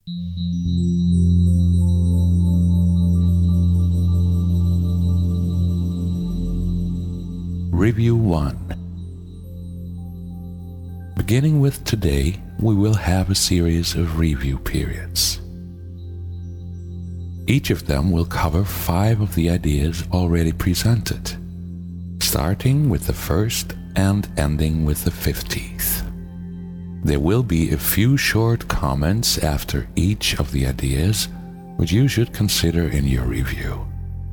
Review 1. Beginning with today, we will have a series of review periods. Each of them will cover 5 of the ideas already presented, starting with the first and ending with the 15th. There will be a few short comments after each of the ideas, which you should consider in your review.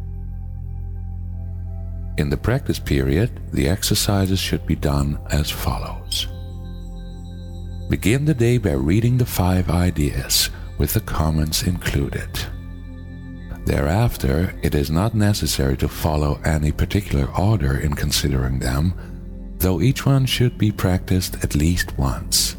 In the practice period, the exercises should be done as follows. Begin the day by reading the 5 ideas with the comments included. Thereafter, it is not necessary to follow any particular order in considering them, though each one should be practiced at least once.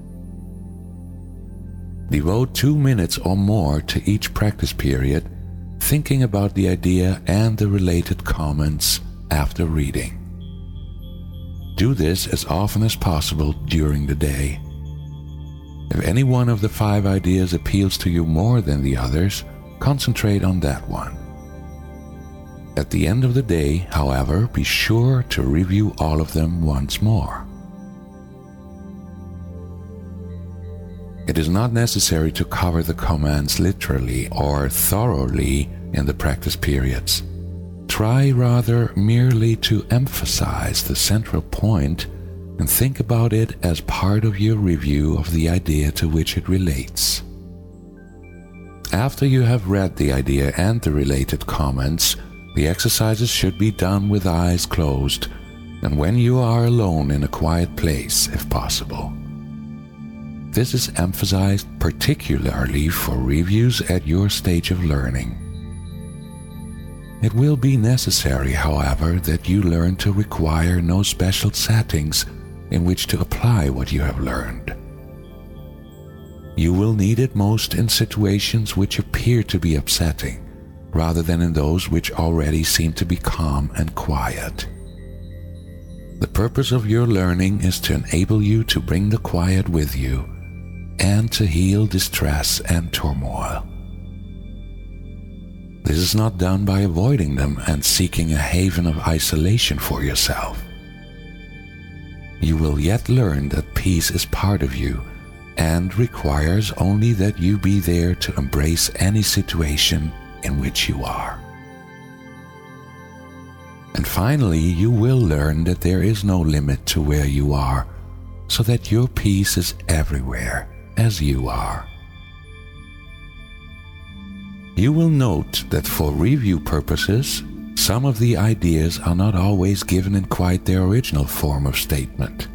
Devote 2 minutes or more to each practice period, thinking about the idea and the related comments after reading. Do this as often as possible during the day. If any one of the 5 ideas appeals to you more than the others, concentrate on that one. At the end of the day, however, be sure to review all of them once more. It is not necessary to cover the comments literally or thoroughly in the practice periods. Try rather merely to emphasize the central point and think about it as part of your review of the idea to which it relates. After you have read the idea and the related comments, the exercises should be done with eyes closed and when you are alone in a quiet place, if possible. This is emphasized particularly for reviews at your stage of learning. It will be necessary, however, that you learn to require no special settings in which to apply what you have learned. You will need it most in situations which appear to be upsetting, rather than in those which already seem to be calm and quiet. The purpose of your learning is to enable you to bring the quiet with you and to heal distress and turmoil. This is not done by avoiding them and seeking a haven of isolation for yourself. You will yet learn that peace is part of you and requires only that you be there to embrace any situation in which you are. And finally, you will learn that there is no limit to where you are, so that your peace is everywhere, as you are. You will note that for review purposes, some of the ideas are not always given in quite their original form of statement.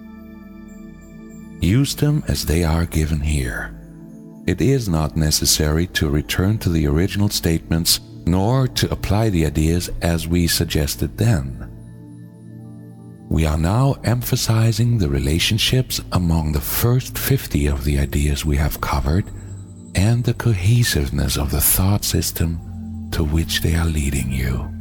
Use them as they are given here. It is not necessary to return to the original statements nor to apply the ideas as we suggested then. We are now emphasizing the relationships among the first 50 of the ideas we have covered and the cohesiveness of the thought system to which they are leading you.